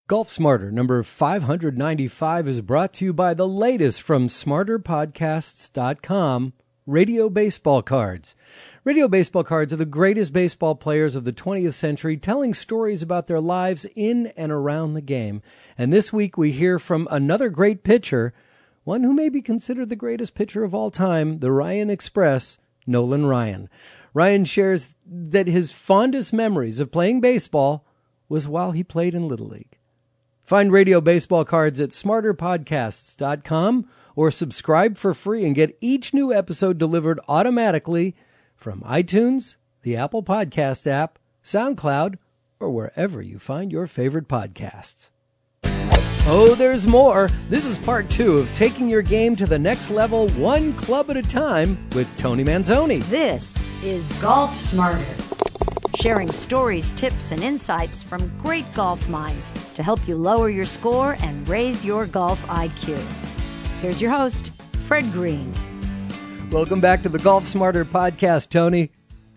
Golf Smarter, number 595, is brought to you by the latest from smarterpodcasts.com, Radio Baseball Cards. Radio Baseball Cards are the greatest baseball players of the 20th century, telling stories about their lives in and around the game. And this week we hear from another great pitcher, one who may be considered the greatest pitcher of all time, the Ryan Express, Nolan Ryan. Ryan shares that his fondest memories of playing baseball was while he played in Little League. Find Radio Baseball Cards at smarterpodcasts.com or subscribe for free and get each new episode delivered automatically from iTunes, the Apple Podcast app, SoundCloud, or wherever you find your favorite podcasts. Oh, there's more. This is part 2 of taking your game to the next level, one club at a time, with Tony Manzoni. This is Golf Smarter, sharing stories, tips, and insights from great golf minds to help you lower your score and raise your golf IQ. Here's your host, Fred Green. Welcome back to the Golf Smarter podcast, Tony.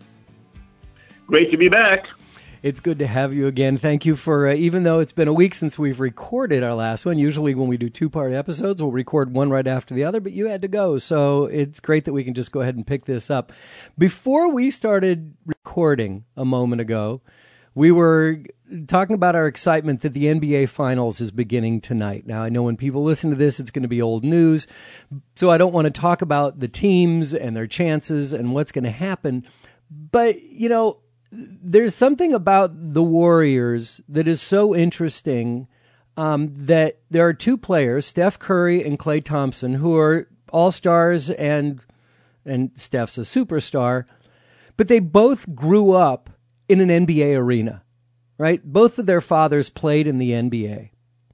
Great to be back. It's good to have you again. Thank you for, even though it's been a week since we've recorded our last one, usually when we do two-part episodes, we'll record one right after the other, but you had to go, so it's great that we can just go ahead and pick this up. Before we started recording a moment ago, we were talking about our excitement that the NBA Finals is beginning tonight. Now, I know when people listen to this, it's going to be old news, so I don't want to talk about the teams and their chances and what's going to happen, but, you know, there's something about the Warriors that is so interesting, that there are two players, Steph Curry and Klay Thompson, who are all-stars and Steph's a superstar, but they both grew up in an NBA arena, right? Both of their fathers played in the NBA.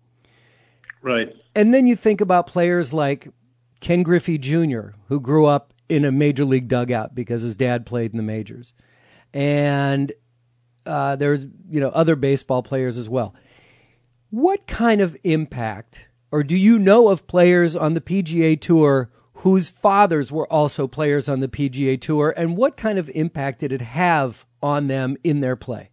Right. And then you think about players like Ken Griffey Jr., who grew up in a major league dugout because his dad played in the majors. And there's, other baseball players as well. What kind of impact, or do you know of players on the PGA Tour whose fathers were also players on the PGA Tour, and what kind of impact did it have on them in their play?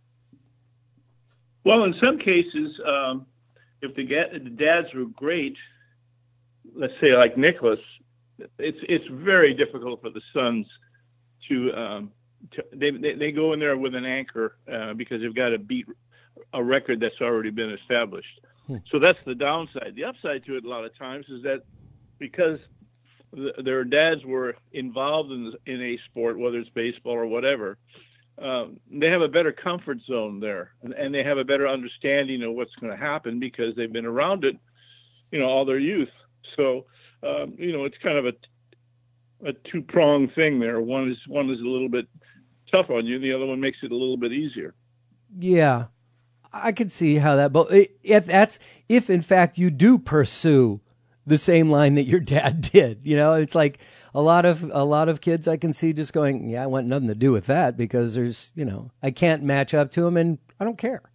Well, in some cases, if the dads were great, let's say like Nicholas, it's very difficult for the sons to they go in there with an anchor because they've got to beat a record that's already been established. So that's the downside. The upside to it a lot of times is that because their dads were involved in a sport, whether it's baseball or whatever, they have a better comfort zone there, and they have a better understanding of what's going to happen because they've been around it, all their youth. So, it's kind of a two-pronged thing there. One is a little bit tough on you, and the other one makes it a little bit easier. Yeah, I could see how that. But if in fact you do pursue the same line that your dad did, it's like a lot of kids I can see just going, yeah, I want nothing to do with that because there's, I can't match up to him, and I don't care.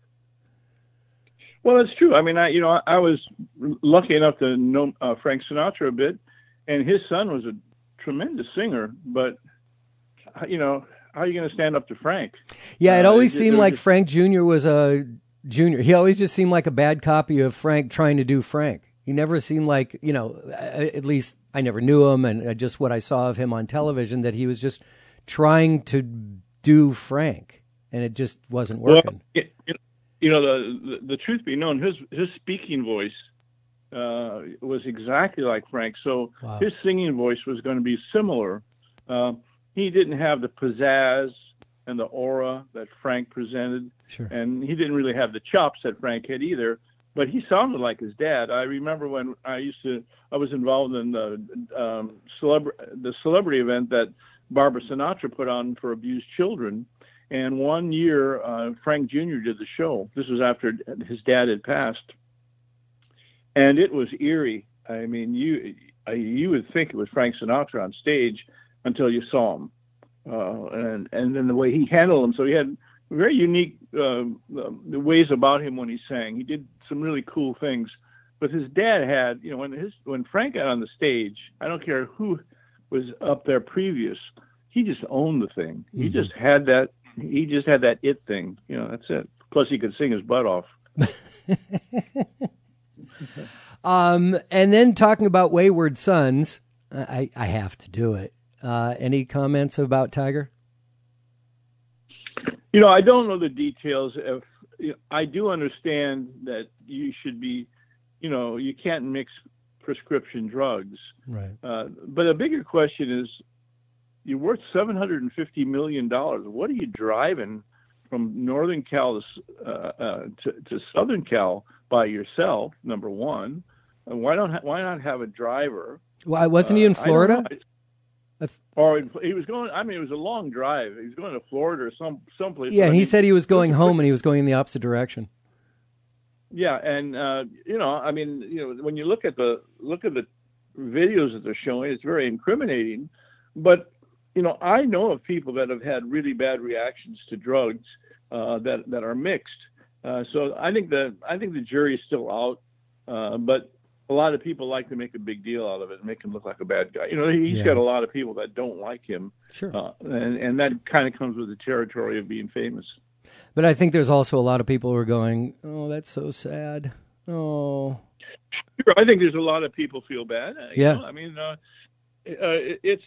Well, it's true. I mean, I was lucky enough to know Frank Sinatra a bit, and his son was a tremendous singer, but how are you going to stand up to Frank? Yeah, it always seemed like Frank Jr. was a junior. He always just seemed like a bad copy of Frank trying to do Frank. He never seemed like, at least I never knew him, and just what I saw of him on television, that he was just trying to do Frank, and it just wasn't working. Well, the truth be known, his speaking voice was exactly like Frank. So wow. His singing voice was going to be similar. He didn't have the pizzazz and the aura that Frank presented. Sure. And he didn't really have the chops that Frank had either, but he sounded like his dad. I remember when I was involved in the celebrity event that Barbara Sinatra put on for abused children. And one year, Frank Jr. did the show. This was after his dad had passed. And it was eerie. I mean, you would think it was Frank Sinatra on stage until you saw him. And then the way he handled him. So he had very unique ways about him when he sang. He did some really cool things. But his dad had, when Frank got on the stage, I don't care who was up there previous, he just owned the thing. Mm-hmm. He just had that it thing. That's it. Plus he could sing his butt off. And then talking about Wayward Sons, I have to do it. Any comments about Tiger? I don't know the details. I do understand that you should be, you can't mix prescription drugs. Right. But a bigger question is, you're worth $750 million. What are you driving from Northern Cal to Southern Cal by yourself? Number one, and why not have a driver? Why wasn't he in Florida? Or he was going. I mean, it was a long drive. He was going to Florida or someplace. Yeah, he said he was going home and he was going in the opposite direction. Yeah, and when you look at the videos that they're showing, it's very incriminating. But I know of people that have had really bad reactions to drugs that are mixed. So I think the jury is still out, but a lot of people like to make a big deal out of it and make him look like a bad guy. He's got a lot of people that don't like him. Sure. And that kind of comes with the territory of being famous. But I think there's also a lot of people who are going, oh, that's so sad. Oh. Sure, I think there's a lot of people feel bad. Yeah. It's,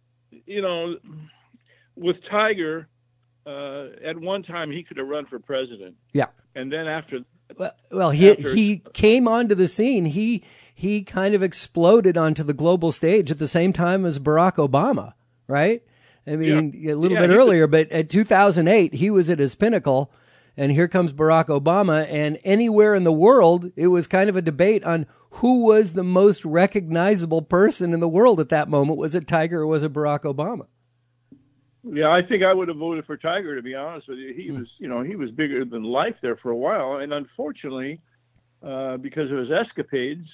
with Tiger, at one time he could have run for president. Yeah. And then after... Well, he came onto the scene. He kind of exploded onto the global stage at the same time as Barack Obama, right? I mean, a little bit earlier, but at 2008, he was at his pinnacle, and here comes Barack Obama, and anywhere in the world, it was kind of a debate on who was the most recognizable person in the world at that moment. Was it Tiger or was it Barack Obama? Yeah, I think I would have voted for Tiger, to be honest with you. He was, he was bigger than life there for a while, and unfortunately, because of his escapades,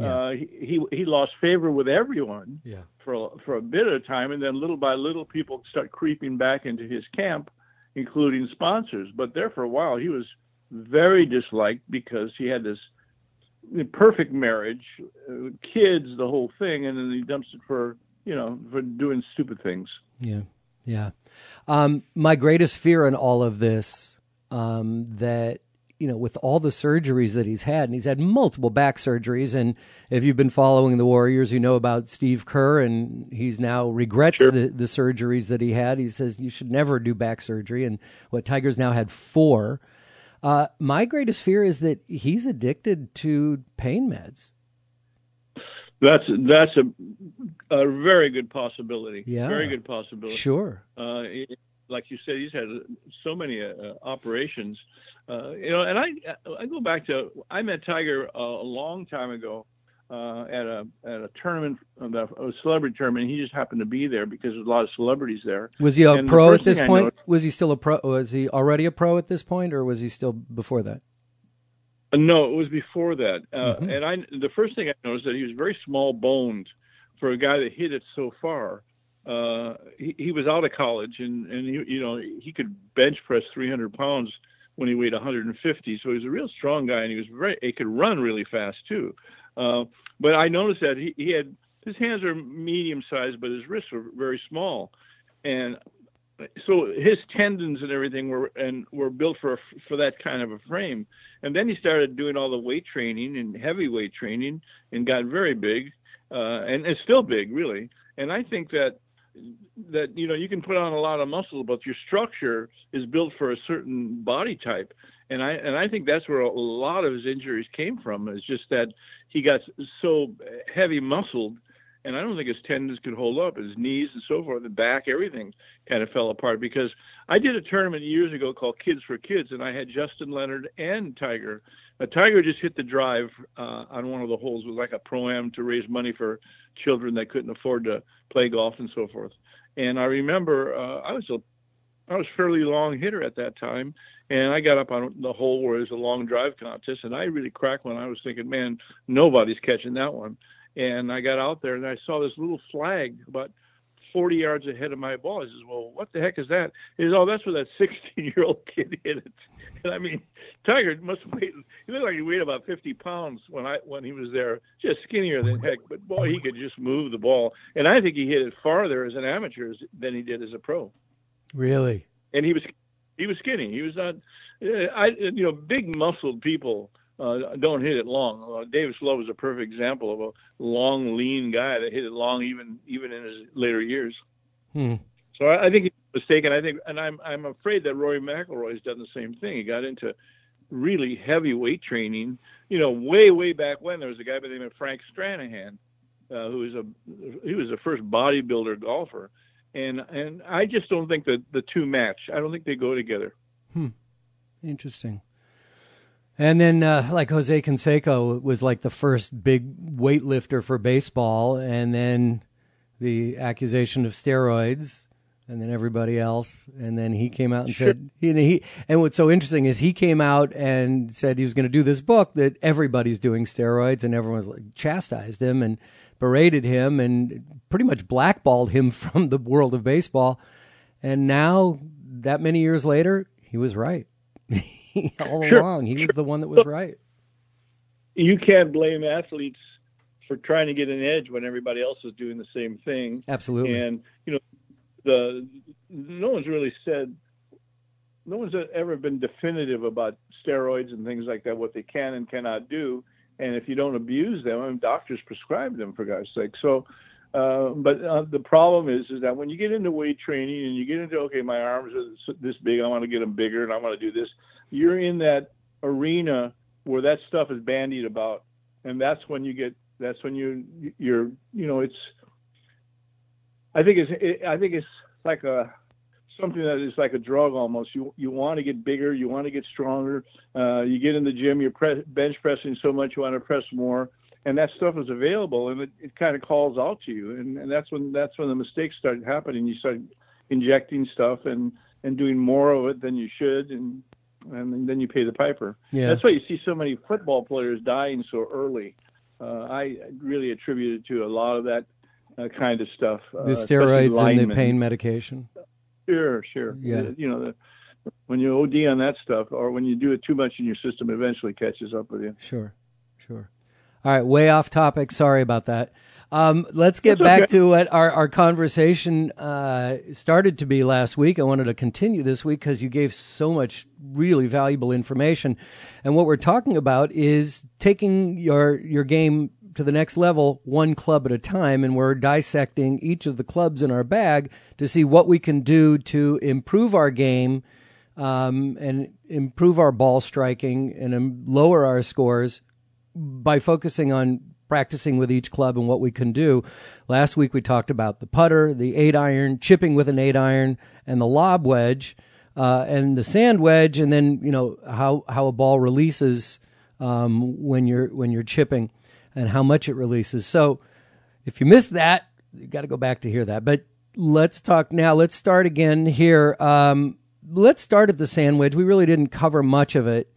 he lost favor with everyone for a bit of time, and then little by little, people start creeping back into his camp, including sponsors. But there for a while, he was very disliked because he had this perfect marriage, kids, the whole thing, and then he dumps it for doing stupid things. Yeah. Yeah. My greatest fear in all of this, that, with all the surgeries that he's had, and he's had multiple back surgeries, and if you've been following the Warriors, you know about Steve Kerr, and he's now regrets the surgeries that he had. He says you should never do back surgery, and Tiger's now had 4. My greatest fear is that he's addicted to pain meds. That's a very good possibility. Yeah, very good possibility. Sure. Like you said, he's had so many operations. And I go back to, I met Tiger a long time ago at a tournament, a celebrity tournament. He just happened to be there because there's a lot of celebrities there. Was he a pro at this point? Was he still a pro? Was he already a pro at this point, or was he still before that? No, it was before that. And the first thing I noticed that he was very small boned for a guy that hit it so far. He was out of college, and he could bench press 300 pounds when he weighed 150. So he was a real strong guy, and he could run really fast too. But I noticed that he had, his hands are medium sized, but his wrists were very small, and so his tendons and everything were built for that kind of a frame. And then he started doing all the weight training and heavyweight training and got very big, and it's still big, really. And I think that you can put on a lot of muscle, but your structure is built for a certain body type. And I think that's where a lot of his injuries came from. It's just that he got so heavy muscled, and I don't think his tendons could hold up. His knees and so forth, the back, everything kind of fell apart. Because I did a tournament years ago called Kids for Kids, and I had Justin Leonard and Tiger. Tiger just hit the drive on one of the holes with like a pro-am to raise money for children that couldn't afford to play golf and so forth. And I remember I was fairly long hitter at that time, and I got up on the hole where it was a long drive contest, and I really cracked one. I was thinking, man, nobody's catching that one. And I got out there, and I saw this little flag about 40 yards ahead of my ball. I says, well, what the heck is that? He says, oh, that's where that 16-year-old kid hit it. And I mean, Tiger must weigh, he looked like he weighed about 50 pounds when he was there, just skinnier than heck. But, boy, he could just move the ball. And I think he hit it farther as an amateur than he did as a pro. Really? And he was skinny. He was not, big muscled people don't hit it long. Davis Love is a perfect example of a long, lean guy that hit it long even in his later years. So I think he's mistaken. I'm afraid that Rory McIlroy's done the same thing. He got into really heavy weight training. Way back when there was a guy by the name of Frank Stranahan, who was the first bodybuilder golfer, and I just don't think that the two match. I don't think they go together. Interesting. And then, like Jose Canseco was like the first big weightlifter for baseball, and then the accusation of steroids, and then everybody else, and then he came out and said, and what's so interesting is he came out and said he was going to do this book that everybody's doing steroids, and everyone was like, chastised him and berated him and pretty much blackballed him from the world of baseball. And now, that many years later, he was right. All along, he was the one that was right. You can't blame athletes for trying to get an edge when everybody else is doing the same thing. Absolutely. And, no one's ever been definitive about steroids and things like that, what they can and cannot do. And if you don't abuse them, doctors prescribe them, for God's sake. So, but the problem is that when you get into weight training and you get into, okay, my arms are this big, I want to get them bigger and I want to do this, you're in that arena where that stuff is bandied about. And I think it's like something that is like a drug almost. You want to get bigger, you want to get stronger. You get in the gym, you're bench pressing so much, you want to press more, and that stuff is available, and it kind of calls out to you, and that's when the mistakes start happening. You start injecting stuff and doing more of it than you should, and then you pay the piper. Yeah. That's why you see so many football players dying so early. I really attribute it to a lot of that kind of stuff. The steroids and the pain medication. Sure. Yeah. When you OD on that stuff, or when you do it too much in your system, it eventually catches up with you. Sure. All right, way off topic. Sorry about that. Let's get back to what our conversation started to be last week. I wanted to continue this week because you gave so much really valuable information. And what we're talking about is taking your game to the next level, one club at a time, and we're dissecting each of the clubs in our bag to see what we can do to improve our game and improve our ball striking and lower our scores by focusing on practicing with each club and what we can do. Last week we talked about the putter, the 8-iron, chipping with an 8-iron, and the lob wedge, and the sand wedge, and then how a ball releases when you're chipping, and how much it releases. So if you missed that, you got to go back to hear that. But let's talk now. Let's start again here. Let's start at the sand wedge. We really didn't cover much of it.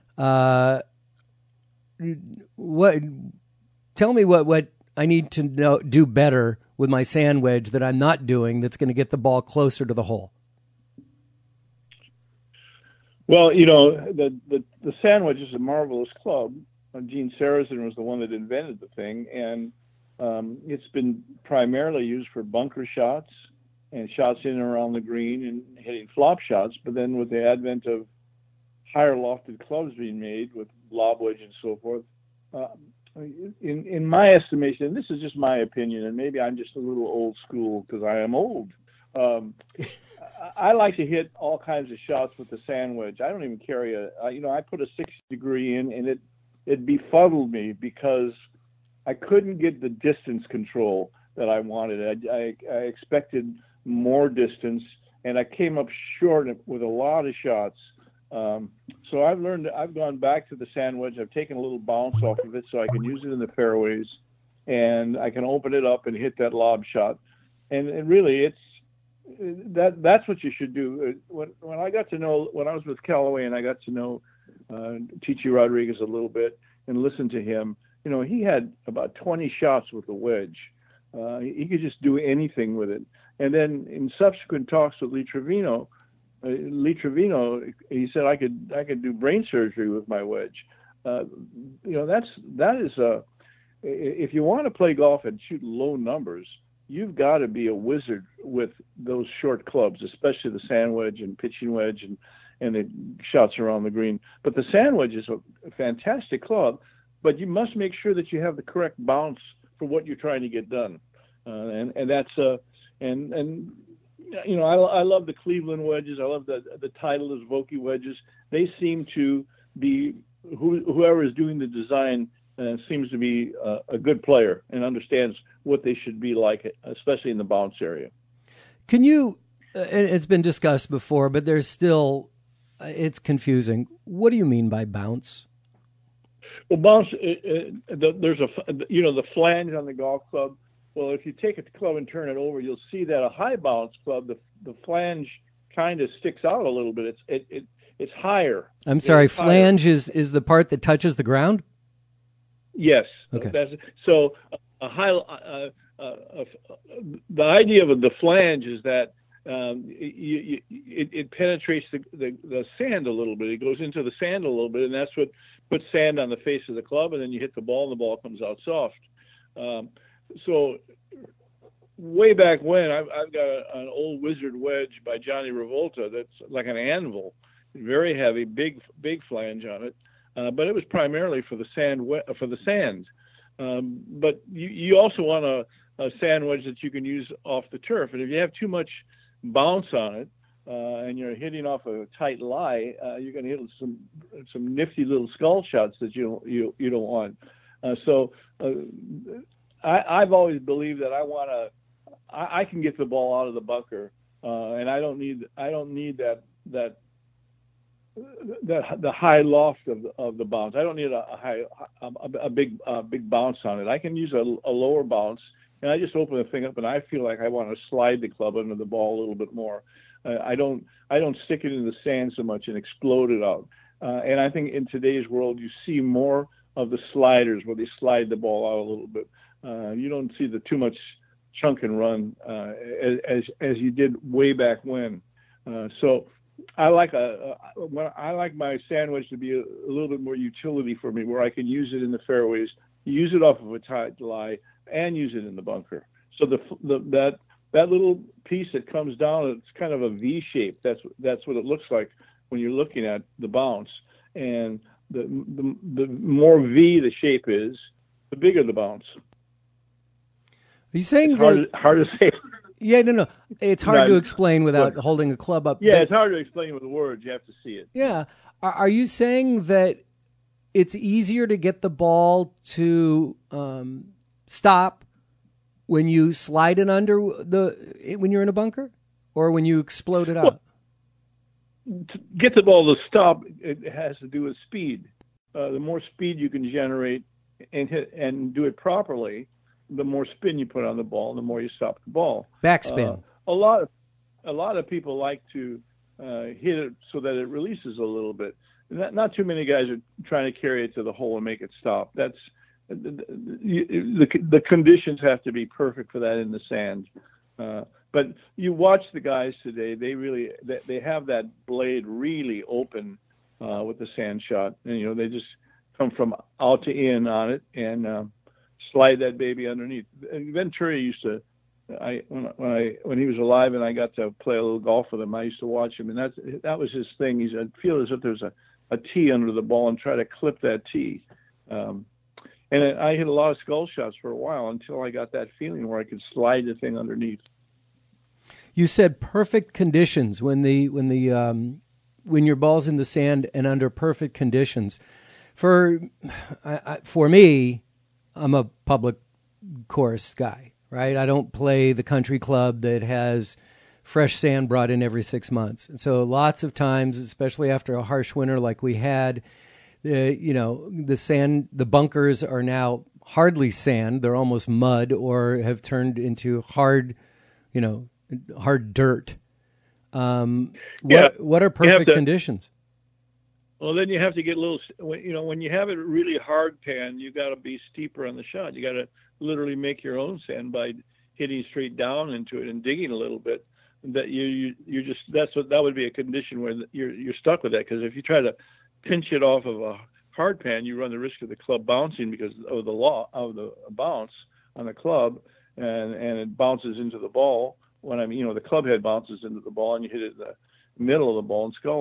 Tell me what I need to do better with my sand wedge that I'm not doing that's going to get the ball closer to the hole. Well, the sand wedge is a marvelous club. Gene Sarazen was the one that invented the thing, and it's been primarily used for bunker shots and shots in and around the green and hitting flop shots. But then with the advent of higher lofted clubs being made with lob wedge and so forth, in my estimation, and this is just my opinion, and maybe I'm just a little old school because I am old. I like to hit all kinds of shots with the sand wedge. I don't even carry I put a 60-degree in, and it befuddled me because I couldn't get the distance control that I wanted. I expected more distance, and I came up short with a lot of shots. So I've gone back to the sand wedge. I've taken a little bounce off of it so I can use it in the fairways, and I can open it up and hit that lob shot. And really, that's what you should do. When I was with Callaway and I got to know T.T. Rodriguez a little bit and listen to him, he had about 20 shots with the wedge. He could just do anything with it. And then in subsequent talks with Lee Trevino, he said I could do brain surgery with my wedge. That is if you want to play golf and shoot low numbers, you've got to be a wizard with those short clubs, especially the sand wedge and pitching wedge and the shots around the green. But the sand wedge is a fantastic club, but you must make sure that you have the correct bounce for what you're trying to get done. And that's and you know, I love the Cleveland wedges. I love the Titleist Vokey wedges. They seem to be whoever is doing the design seems to be a good player and understands what they should be like, especially in the bounce area. Can you? It's been discussed before, but there's still it's confusing. What do you mean by bounce? Well, bounce. There's the flange on the golf club. Well, if you take a club and turn it over, you'll see that a high bounce club, the flange kind of sticks out a little bit. It's higher. I'm sorry, flange is the part that touches the ground? Yes. Okay. So a high. The idea of the flange is that it penetrates the sand a little bit. It goes into the sand a little bit, and that's what puts sand on the face of the club, and then you hit the ball, and the ball comes out soft. So way back when, I've got an old Wizard wedge by Johnny Revolta that's like an anvil, very heavy, big flange on it, but it was primarily for the sand. But you also want a sand wedge that you can use off the turf, and if you have too much bounce on it and you're hitting off a tight lie, you're going to hit some nifty little skull shots that you don't want. I've always believed that I can get the ball out of the bunker, and I don't need the high loft of the bounce. I don't need a big bounce on it. I can use a lower bounce, and I just open the thing up, and I feel like I want to slide the club under the ball a little bit more. I don't stick it in the sand so much and explode it out. And I think in today's world, you see more of the sliders where they slide the ball out a little bit. You don't see the too much chunk and run as you did way back when. So I like my sand wedge to be a little bit more utility for me, where I can use it in the fairways, use it off of a tight lie, and use it in the bunker. So that little piece that comes down, it's kind of a V shape. That's what it looks like when you're looking at the bounce. And the more V the shape is, the bigger the bounce. Are you saying hard to say? Yeah, no. It's hard to explain without holding a club up. Yeah, it's hard to explain with words. You have to see it. Yeah. Are you saying that it's easier to get the ball to stop when you slide it under when you're in a bunker, or when you explode it out? Well, to get the ball to stop, it has to do with speed. The more speed you can generate and hit and do it properly, the more spin you put on the ball, and the more you stop the ball. Backspin. A lot of people like to hit it so that it releases a little bit. Not too many guys are trying to carry it to the hole and make it stop. That's the conditions have to be perfect for that in the sand. But you watch the guys today; they have that blade really open with the sand shot, and they just come from out to in on it and slide that baby underneath. Venturi used to, when he was alive and I got to play a little golf with him, I used to watch him, and that was his thing. He said, feel as if there's a tee under the ball and try to clip that tee. And I hit a lot of skull shots for a while until I got that feeling where I could slide the thing underneath. You said perfect conditions when your ball's in the sand and under perfect conditions. For me, I'm a public course guy, right? I don't play the country club that has fresh sand brought in every 6 months. And so lots of times, especially after a harsh winter like we had, the sand, the bunkers are now hardly sand. They're almost mud or have turned into hard dirt. What are perfect conditions? Well, then you have to get a little, when you have it really hard pan, you got to be steeper on the shot. You got to literally make your own sand by hitting straight down into it and digging a little bit. That that would be a condition where you're stuck with that, because if you try to pinch it off of a hard pan, you run the risk of the club bouncing because of the law of the bounce on the club, and it bounces into the ball. The club head bounces into the ball, and you hit it in the middle of the ball and skull it.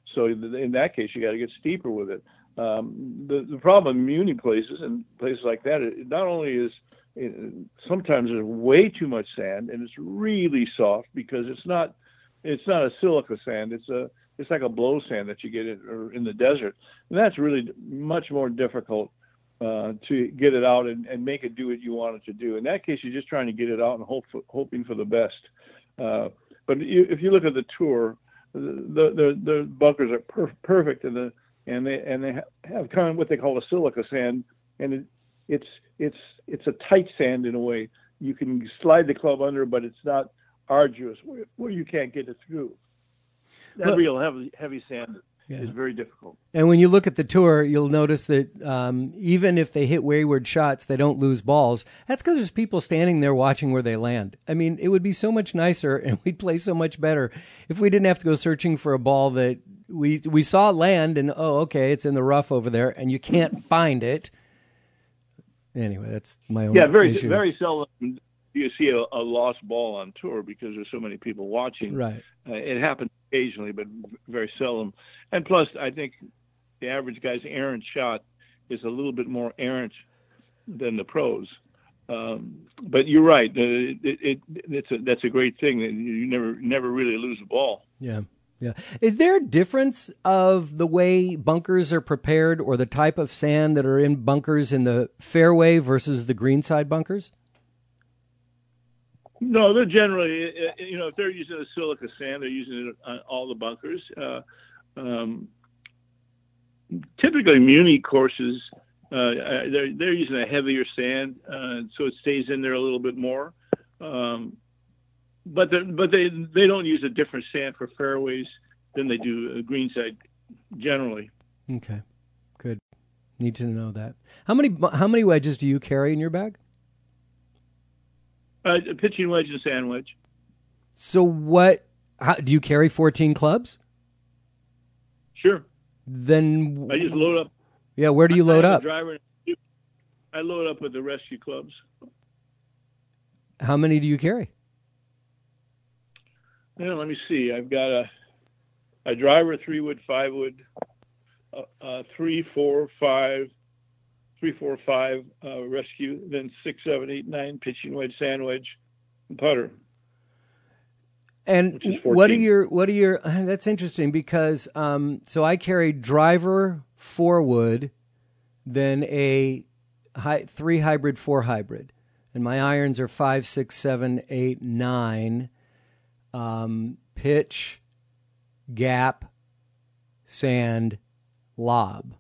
So in that case, you got to get steeper with it. The problem in muni places and places like that, it not only is sometimes there's way too much sand and it's really soft because it's not a silica sand. It's like a blow sand that you get in the desert, and that's really much more difficult to get it out and make it do what you want it to do. In that case, you're just trying to get it out and hoping for the best. But if you look at the tour, the bunkers are perfect, and they have kind of what they call a silica sand, and it's a tight sand in a way. You can slide the club under, but it's not arduous where you can't get it through. That real heavy sand is very difficult. And when you look at the tour, you'll notice that even if they hit wayward shots, they don't lose balls. That's because there's people standing there watching where they land. I mean, it would be so much nicer and we'd play so much better if we didn't have to go searching for a ball that we saw land and, oh, okay, it's in the rough over there, and you can't find it. Anyway, that's my own issue. Very seldom you see a lost ball on tour because there's so many people watching. Right. It happens occasionally, but very seldom. And plus, I think the average guy's errant shot is a little bit more errant than the pros. But you're right. That's a great thing. You never really lose a ball. Yeah. Yeah. Is there a difference of the way bunkers are prepared or the type of sand that are in bunkers in the fairway versus the greenside bunkers? No, they're generally, if they're using a silica sand, they're using it on all the bunkers. Typically, muni courses, they're using a heavier sand, so it stays in there a little bit more. But they don't use a different sand for fairways than they do greenside generally. Okay, good. Need to know that. How many wedges do you carry in your bag? A pitching wedge and sand wedge. So how, do you carry 14 clubs? Sure. Then I just load up. Yeah, where do you load up? I load up with the rescue clubs. How many do you carry? Let me see. I've got a driver, 3-wood, 5-wood, 3, 4, 5, rescue, then 6, 7, 8, 9 pitching wedge, sand wedge, and putter. And what are your? That's interesting because so I carry driver, 4-wood, then a 3 hybrid, 4 hybrid, and my irons are 5, 6, 7, 8, 9. Pitch, gap, sand, lob.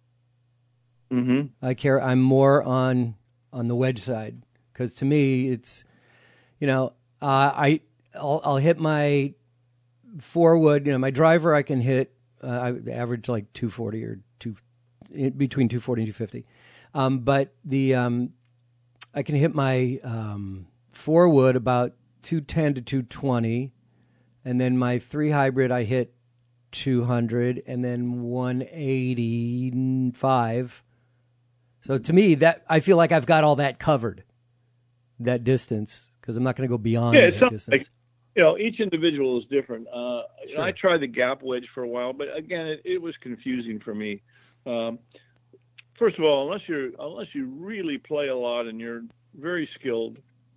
Mm-hmm. I'm more on the wedge side because to me it's, I'll hit my 4-wood. My driver I can hit. I average like 240 or between 240 and 250. But I can hit my 4-wood about 210 to 220, and then my 3 hybrid I hit 200, and then 185. So to me, that I feel like I've got all that covered, that distance, because I'm not going to go beyond that distance. Like, each individual is different. Sure. I tried the gap wedge for a while, but again, it was confusing for me. First of all, unless you really play a lot and you're very skilled,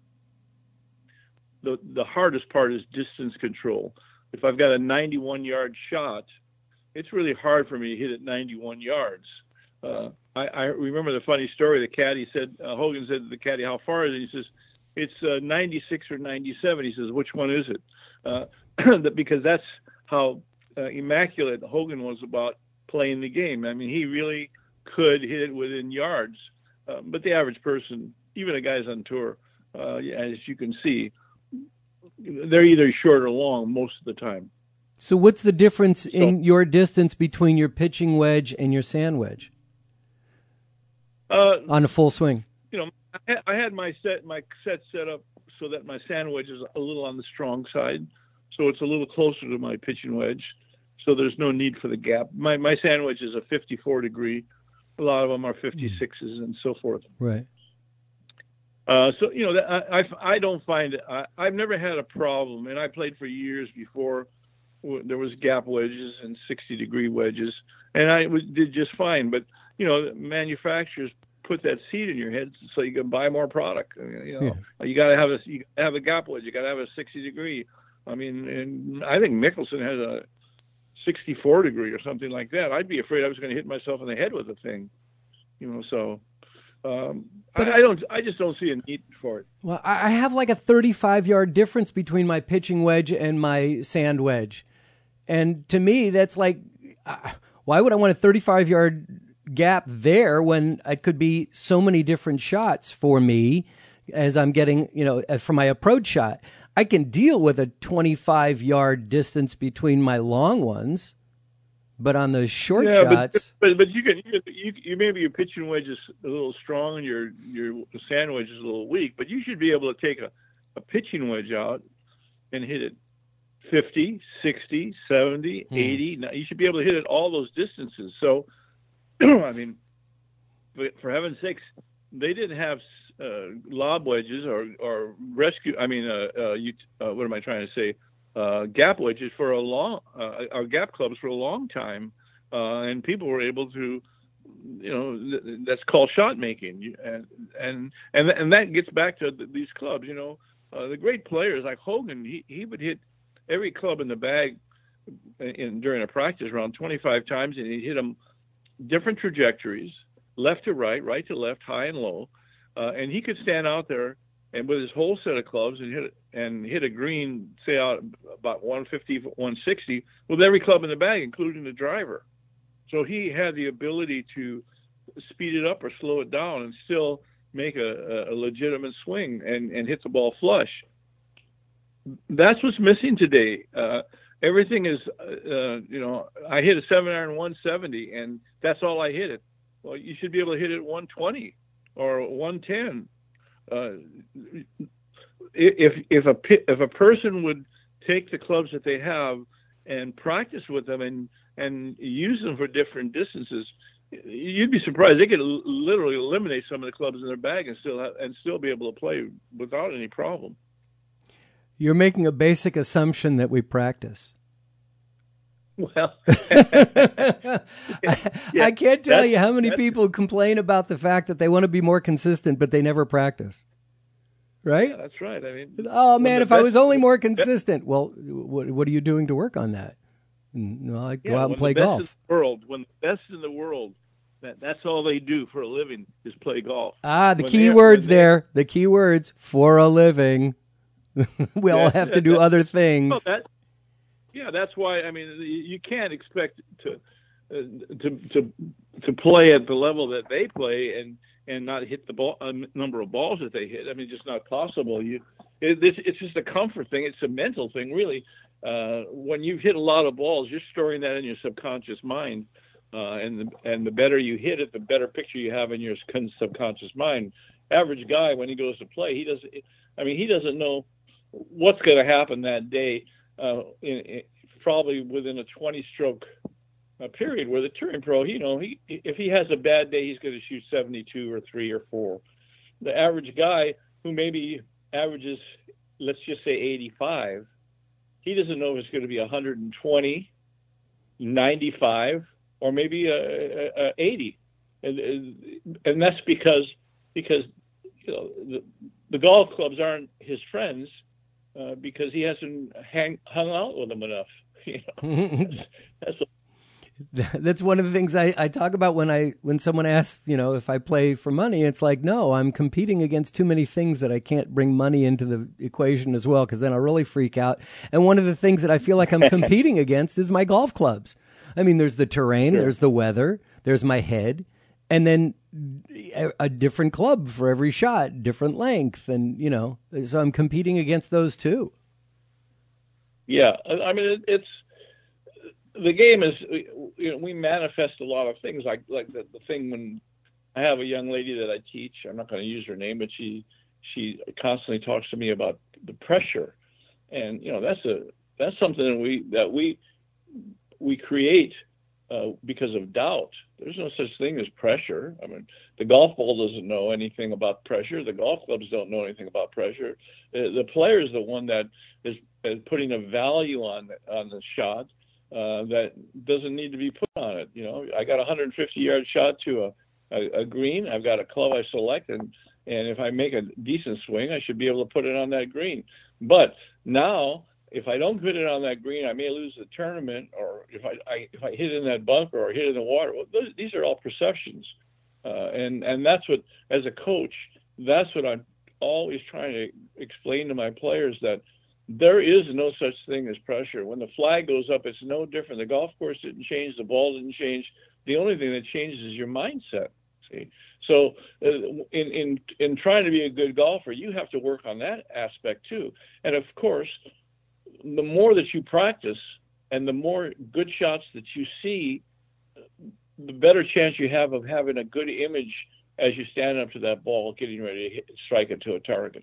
the hardest part is distance control. If I've got a 91-yard shot, it's really hard for me to hit it 91 yards. I remember the funny story. The caddy said, Hogan said to the caddy, "How far is it?" He says, "It's 96 or 97." He says, "Which one is it?" Because that's how immaculate Hogan was about playing the game. I mean, he really could hit it within yards. But the average person, even the guys on tour, as you can see, they're either short or long most of the time. So what's the difference in your distance between your pitching wedge and your sand wedge? On a full swing. I had my set set up so that my sand wedge is a little on the strong side, so it's a little closer to my pitching wedge. So there's no need for the gap. My sand wedge is a 54 degree. A lot of them are 56s and so forth. Right. So I don't find I've never had a problem, and I played for years before there was gap wedges and 60-degree wedges, and did just fine. But manufacturers put that seed in your head so you can buy more product. You got to have a gap wedge. You got to have a 60-degree. I mean, and I think Mickelson has a 64-degree or something like that. I'd be afraid I was going to hit myself in the head with the thing. So. But I just don't see a need for it. Well, I have like a 35-yard difference between my pitching wedge and my sand wedge. And to me, that's like, why would I want a 35-yard gap there when it could be so many different shots for me as I'm getting, for my approach shot? I can deal with a 25-yard distance between my long ones. But on the short shots, but you maybe your pitching wedge is a little strong and your sand wedge is a little weak. But you should be able to take a pitching wedge out and hit it 50, 60, 70, 80. Now, you should be able to hit it all those distances. So, I mean, for heaven's sakes, they didn't have lob wedges or rescue. I mean, what am I trying to say? Gap wedges for a long, or gap clubs for a long time, and people were able to, that's called shot making, and that gets back to these clubs. The great players like Hogan, he would hit every club in the bag during a practice round 25 times, and he'd hit them different trajectories, left to right, right to left, high and low, and he could stand out there and with his whole set of clubs and hit a green, say out about 150, 160, with every club in the bag, including the driver. So he had the ability to speed it up or slow it down and still make a legitimate swing and hit the ball flush. That's what's missing today. Everything is, I hit a 7-iron 170, and that's all I hit it. Well, you should be able to hit it 120 or 110. If a person would take the clubs that they have and practice with them and use them for different distances, you'd be surprised. They could literally eliminate some of the clubs in their bag and still be able to play without any problem. You're making a basic assumption that we practice. Well, I can't tell you how many people complain about the fact that they want to be more consistent, but they never practice. Right? Yeah, that's right. I mean, oh man, if I was only more consistent. Well, what are you doing to work on that? Well, I go out and play golf. When the best in the world, that's all they do for a living is play golf. The key words there. The key words for a living. We all have to do other things. Yeah, that's why. I mean, you can't expect to play at the level that they play and not hit the ball, a number of balls that they hit. I mean, it's just not possible. It's just a comfort thing. It's a mental thing, really. When you've hit a lot of balls, you're storing that in your subconscious mind, and the better you hit it, the better picture you have in your subconscious mind. Average guy, when he goes to play, he doesn't know what's going to happen that day. Probably within a 20-stroke period, where the touring pro, if he has a bad day, he's going to shoot 72 or 3 or 4. The average guy who maybe averages, let's just say 85, he doesn't know if it's going to be 120, 95, or maybe 80, and that's because the golf clubs aren't his friends. Because he hasn't hung out with them enough. That's one of the things I talk about when someone asks, if I play for money. It's like, no, I'm competing against too many things that I can't bring money into the equation as well, because then I'll really freak out. And one of the things that I feel like I'm competing against is my golf clubs. I mean, there's the terrain, there's the weather, there's my head, and then a different club for every shot, different length, and so I'm competing against those too. Yeah, I mean, it's the game is we manifest a lot of things like the thing when I have a young lady that I teach. I'm not going to use her name, but she constantly talks to me about the pressure, and that's something that we create because of doubt. There's no such thing as pressure. I mean, the golf ball doesn't know anything about pressure. The golf clubs don't know anything about pressure. The player is the one that is putting a value on the shot that doesn't need to be put on it. I got a 150-yard shot to a green. I've got a club I select, and if I make a decent swing, I should be able to put it on that green. But now, if I don't put it on that green, I may lose the tournament, or if I hit in that bunker or hit in the water. Well, these are all perceptions, and that's what, as a coach, that's what I'm always trying to explain to my players, that there is no such thing as pressure. When the flag goes up, it's no different. The golf course didn't change, the ball didn't change. The only thing that changes is your mindset. See, so in trying to be a good golfer, you have to work on that aspect too. And of course, the more that you practice and the more good shots that you see, the better chance you have of having a good image as you stand up to that ball, getting ready to strike it to a target.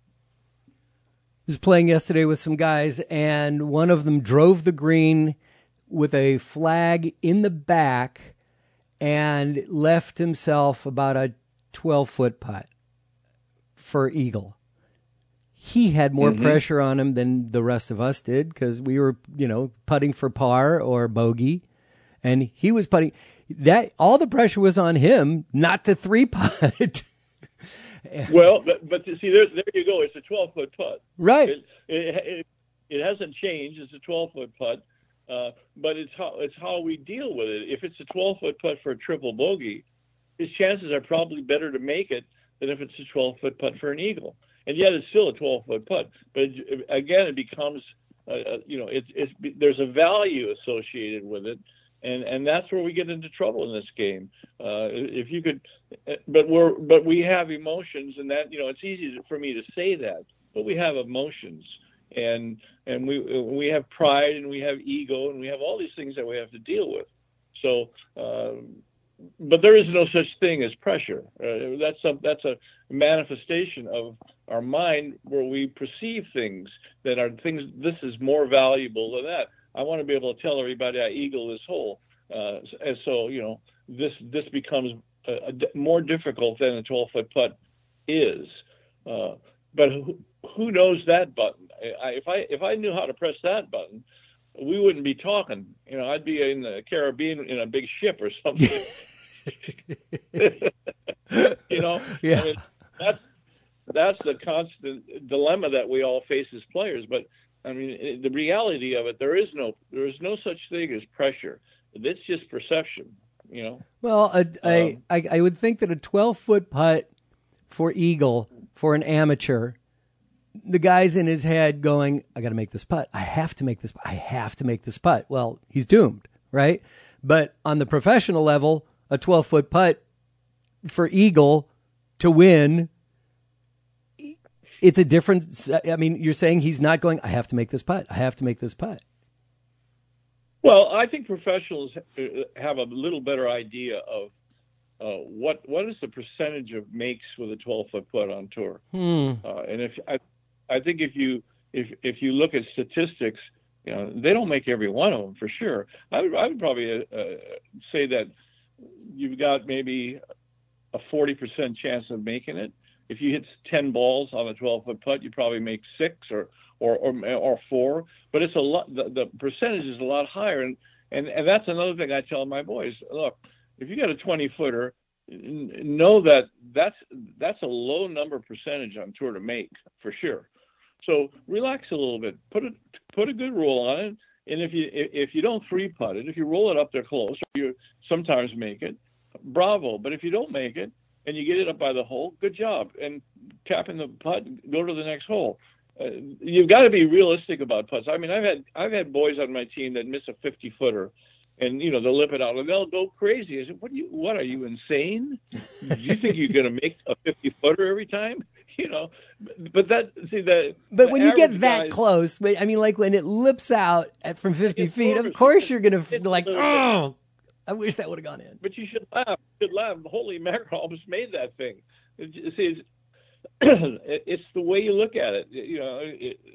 I was playing yesterday with some guys, and one of them drove the green with a flag in the back and left himself about a 12-foot putt for eagle. He had more pressure on him than the rest of us did, because we were, putting for par or bogey, and he was putting. That all the pressure was on him, not to three putt. Well, but see, there you go. It's a 12-foot putt, right? It hasn't changed. It's a 12-foot putt, but it's how we deal with it. If it's a 12-foot putt for a triple bogey, his chances are probably better to make it than if it's a 12-foot putt for an eagle. And yet it's still a 12-foot putt. But again, it becomes, there's a value associated with it, and that's where we get into trouble in this game. If you could, but we have emotions, and that it's easy for me to say that, but we have emotions, and we have pride, and we have ego, and we have all these things that we have to deal with. So. But there is no such thing as pressure. That's a manifestation of our mind, where we perceive things that are things. This is more valuable than that. I want to be able to tell everybody I eagle this hole, and so this becomes more difficult than a 12-foot putt is. But who knows that button? If I knew how to press that button, we wouldn't be talking. I'd be in the Caribbean in a big ship or something. Yeah. I mean, that's the constant dilemma that we all face as players. But I mean, the reality of it, there is no such thing as pressure. It's just perception. Well, I would think that a 12-foot putt for eagle for an amateur, the guy's in his head going, I got to make this putt. I have to make this. I have to make this putt. Well, he's doomed, right? But on the professional level, a 12-foot putt for eagle to win, it's a different. I mean, you're saying he's not going, I have to make this putt. I have to make this putt. Well, I think professionals have a little better idea of what is the percentage of makes with a 12-foot putt on tour. And I think if you look at statistics, they don't make every one of them for sure. I would probably say that you've got maybe a 40% chance of making it. If you hit 10 balls on a 12-foot putt, you probably make 6 or 4. But it's a lot. The percentage is a lot higher, and that's another thing I tell my boys. Look, if you got a 20-footer, know that that's a low number percentage on tour to make for sure. So relax a little bit. Put a good roll on it, and if you don't 3-putt it, if you roll it up there close, you sometimes make it. Bravo! But if you don't make it and you get it up by the hole, good job. And tapping the putt, go to the next hole. You've got to be realistic about putts. I mean, I've had boys on my team that miss a 50-footer, and they'll lip it out and they'll go crazy. I said, "What are you insane? Do you think you're going to make a 50-footer every time?" But But when you get that close, I mean, like when it lips out from 50 feet, of course you're going to like, oh, I wish that would have gone in. But you should laugh. Holy mackerel, almost made that thing. See, it's the way you look at it.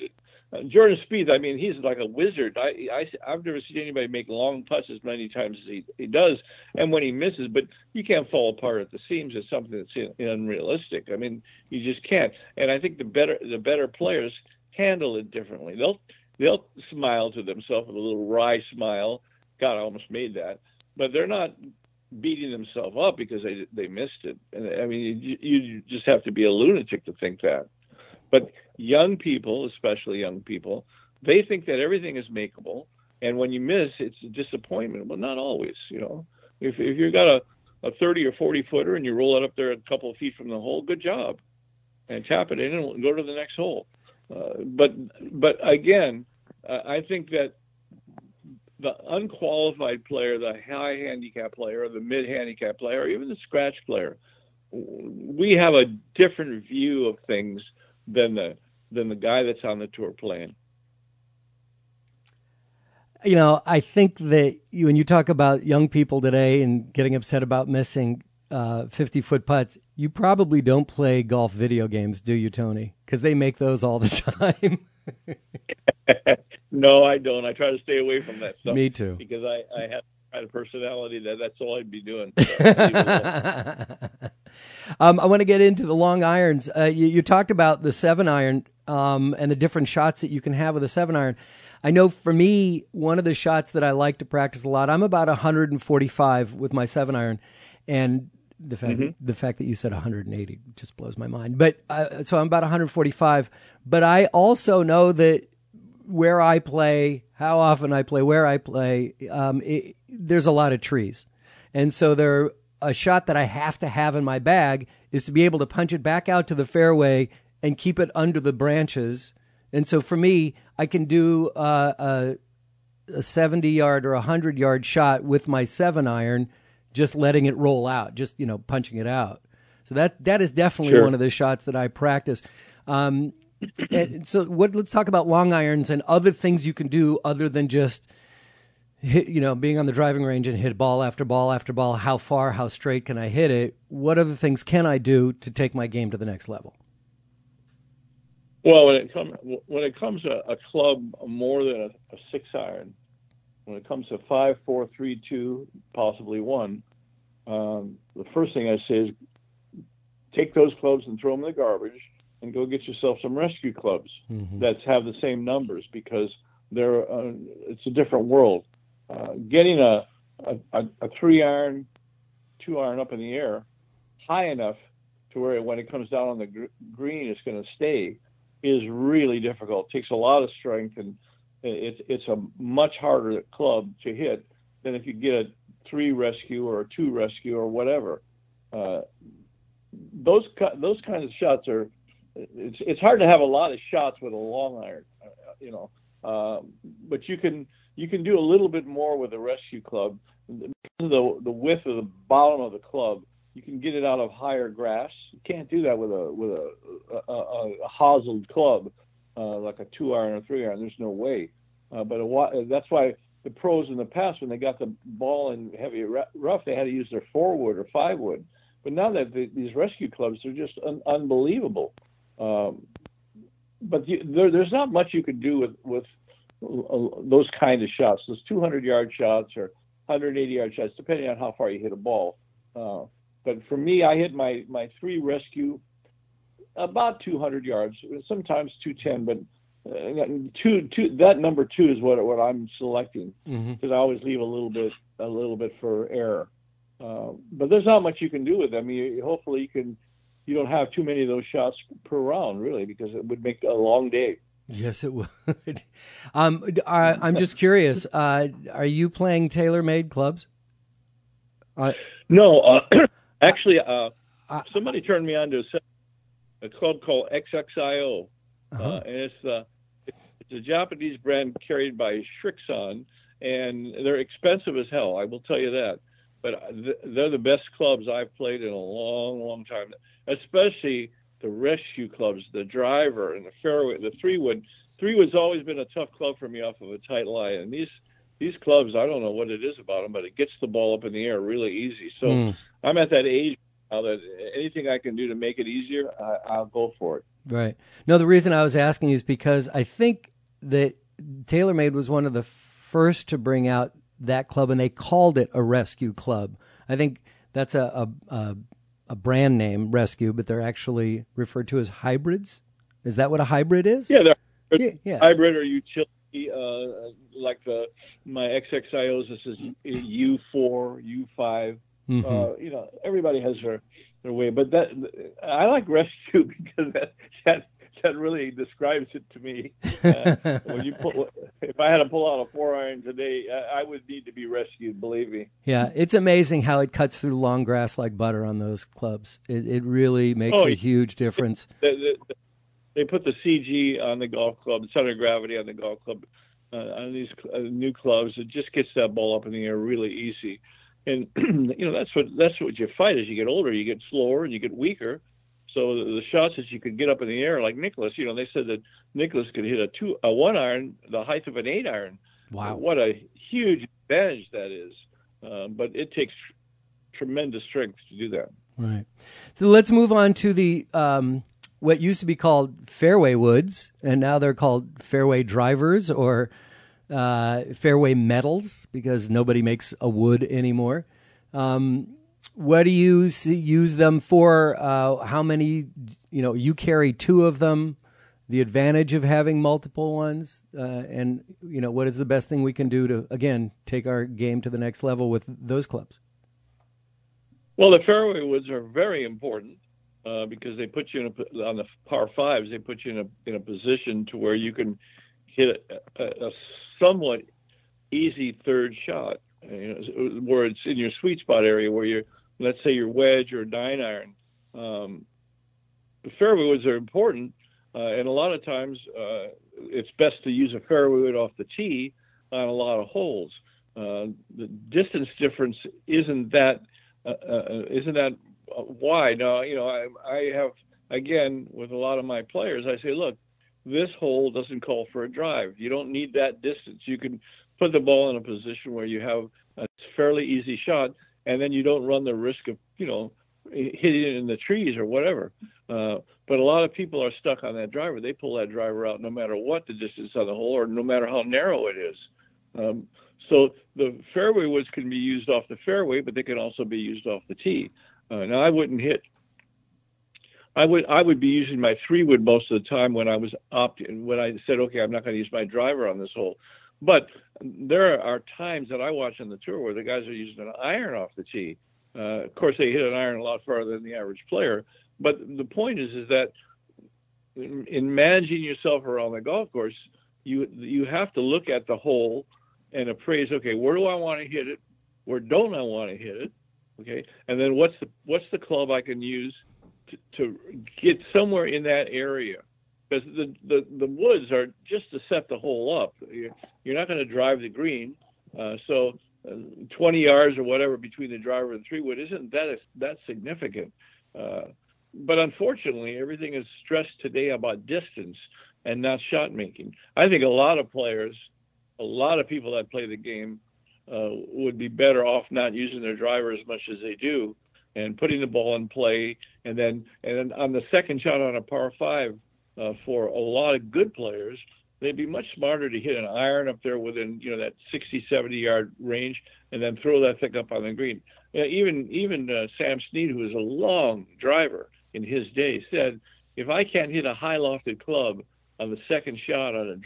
Jordan Spieth, I mean, he's like a wizard. I've never seen anybody make long putts as many times as he does, and when he misses, but you can't fall apart at the seams. It's something that's unrealistic. I mean, you just can't. And I think the better players handle it differently. They'll smile to themselves with a little wry smile. God, I almost made that, but they're not beating themselves up because they missed it. And I mean, you just have to be a lunatic to think that. But young people, especially young people, they think that everything is makeable, and when you miss, it's a disappointment. Well, not always, you know. If you've got a 30 or 40 footer and you roll it up there a couple of feet from the hole, good job, and tap it in and go to the next hole. But again, I think that the unqualified player, the high handicap player, or the mid handicap player, or even the scratch player, we have a different view of things than the guy that's on the tour playing. You know, I think that when you talk about young people today and getting upset about missing 50-foot putts, you probably don't play golf video games, do you, Tony? Because they make those all the time. No, I don't. I try to stay away from that stuff. Me too. Because I have kind of personality that's all I'd be doing. I want to get into the long irons. You talked about the 7-iron and the different shots that you can have with a 7-iron. I know for me, one of the shots that I like to practice a lot, I'm about 145 with my 7-iron, and the fact that you said 180 just blows my mind. But so I'm about 145. But I also know that where I play, how often I play, where I play, there's a lot of trees. And so a shot that I have to have in my bag is to be able to punch it back out to the fairway and keep it under the branches. And so for me, I can do a 70-yard or 100-yard shot with my 7-iron, just letting it roll out, just, punching it out. So that is definitely one of the shots that I practice. So let's talk about long irons and other things you can do other than just hit, being on the driving range and hit ball after ball after ball. How far, how straight can I hit it? What other things can I do to take my game to the next level? Well, when it comes to a club more than a 6-iron, when it comes to 5, 4, 3, 2, possibly 1, the first thing I say is take those clubs and throw them in the garbage and go get yourself some rescue clubs that have the same numbers, because it's a different world. Getting a 3-iron, 2-iron up in the air high enough to where when it comes down on the green it's going to stay is really difficult. It takes a lot of strength, and it's a much harder club to hit than if you get a 3 rescue or a 2 rescue or whatever. Those kinds of shots are. It's hard to have a lot of shots with a long iron, but you can do a little bit more with a rescue club. Because of the width of the bottom of the club, you can get it out of higher grass. You can't do that with a hoselled club like a 2-iron or 3-iron. There's no way. But that's why the pros in the past, when they got the ball in heavy rough, they had to use their 4-wood or 5-wood. But now that these rescue clubs are just unbelievable. But there's not much you can do with those kind of shots, those 200-yard shots or 180-yard shots, depending on how far you hit a ball. But for me, I hit my 3 rescue about 200 yards, sometimes 210, but that number 2 is what I'm selecting, because I always leave a little bit for error. But there's not much you can do with them. Hopefully you don't have too many of those shots per round, really, because it would make a long day. Yes, it would. I'm just curious. Are you playing TaylorMade clubs? No, actually, somebody turned me on to a club called XXIO, and it's a Japanese brand carried by Srixon, and they're expensive as hell. I will tell you that. But they're the best clubs I've played in a long, long time, especially the rescue clubs, the driver and the fairway, the 3-wood. 3-wood's always been a tough club for me off of a tight lie. And these clubs, I don't know what it is about them, but it gets the ball up in the air really easy. So I'm at that age now that anything I can do to make it easier, I'll go for it. Right. No, the reason I was asking is because I think that TaylorMade was one of the first to bring out that club, and they called it a rescue club. I think that's a brand name, Rescue, but they're actually referred to as hybrids. Is that what a hybrid is? Yeah, they're Yeah. hybrid or utility. Like my XXIOs, this is U4, U5. Mm-hmm. Everybody has their way, but I like Rescue because that really describes it to me. If I had to pull out a 4-iron today, I would need to be rescued. Believe me. Yeah, it's amazing how it cuts through long grass like butter on ththose clubs. It really makes a huge difference. They put the CG on the golf club, the center of gravity on the golf club, on these new clubs. It just gets that ball up in the air really easy. And that's what you fight as you get older. You get slower and you get weaker. So the shots that you could get up in the air, like Nicklaus, they said that Nicklaus could hit a 1-iron the height of an 8-iron. Wow! What a huge advantage that is. But it takes tremendous strength to do that. Right. So let's move on to the what used to be called fairway woods, and now they're called fairway drivers or fairway metals because nobody makes a wood anymore. What do you use them for? How many? You carry 2 of them. The advantage of having multiple ones, and what is the best thing we can do to again take our game to the next level with those clubs? Well, the fairway woods are very important because they put you on the par 5s. They put you in a position to where you can hit a somewhat easy third shot, where it's in your sweet spot area, where let's say your wedge or 9-iron. The fairway woods are important, and a lot of times it's best to use a fairway wood off the tee on a lot of holes. The distance difference isn't that wide. Now, I have, again, with a lot of my players, I say, look, this hole doesn't call for a drive. You don't need that distance. You can put the ball in a position where you have a fairly easy shot, and then you don't run the risk of, hitting it in the trees or whatever. But a lot of people are stuck on that driver. They pull that driver out no matter what the distance on the hole or no matter how narrow it is. So the fairway woods can be used off the fairway, but they can also be used off the tee. Now I wouldn't hit. I would be using my 3-wood most of the time when I was when I said, okay, I'm not going to use my driver on this hole. But there are times that I watch on the tour where the guys are using an iron off the tee. Of course, they hit an iron a lot farther than the average player. But the point is that in managing yourself around the golf course, you have to look at the hole and appraise, okay, where do I want to hit it? Where don't I want to hit it? Okay, and then what's the club I can use to get somewhere in that area? Because the woods are just to set the hole up. You're not going to drive the green, so 20 yards or whatever between the driver and 3-wood isn't that significant. But unfortunately, everything is stressed today about distance and not shot making. I think a lot of people that play the game would be better off not using their driver as much as they do and putting the ball in play. And then on the second shot on a par 5, for a lot of good players, they'd be much smarter to hit an iron up there within that 60, 70-yard range and then throw that thing up on the green. Even Sam Snead, who was a long driver in his day, said, if I can't hit a high lofted club on the second shot on